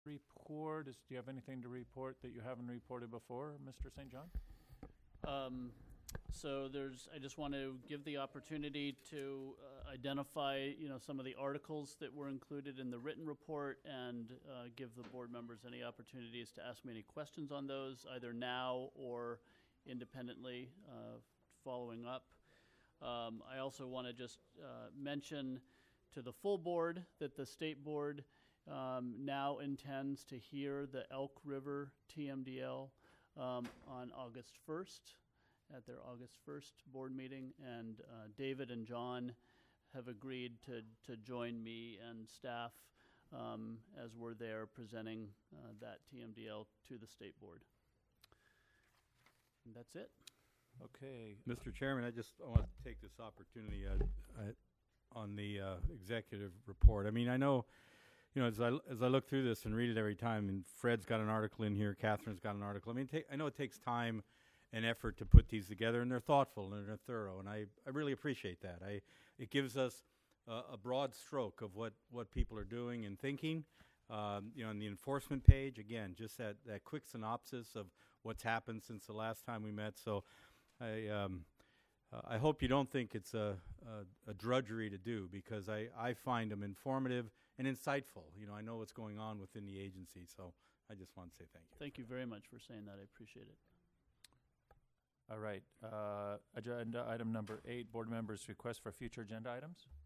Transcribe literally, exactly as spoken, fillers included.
report. Is, do you have anything to report that you haven't reported before, Mister Saint John? Um, so there's, I just want to give the opportunity to uh, identify, you know, some of the articles that were included in the written report and uh, give the board members any opportunities to ask me any questions on those, either now or independently uh, following up. Um, I also want to just uh, mention to the full board that the state board um, now intends to hear the Elk River T M D L um, on August first at their August first board meeting, and uh, David and John have agreed to, to join me and staff um, as we're there presenting uh, that T M D L to the state board. And that's it. Okay. Mister Chairman, I just want to take this opportunity uh, uh, on the uh, executive report. I mean, I know, you know, as I as I look through this and read it every time, and Fred's got an article in here, Catherine's got an article. I mean, ta- I know it takes time and effort to put these together, and they're thoughtful and they're thorough, and I, I really appreciate that. I it gives us uh, a broad stroke of what, what people are doing and thinking. Um, you know, on the enforcement page, again, just that, that quick synopsis of what's happened since the last time we met. So I um, uh, I hope you don't think it's a, a, a drudgery to do, because I, I find them informative and insightful. You know, I know what's going on within the agency, so I just want to say thank you. Thank you very much for saying that. I appreciate it. All right. Uh, agenda item number eight, board members' request for future agenda items.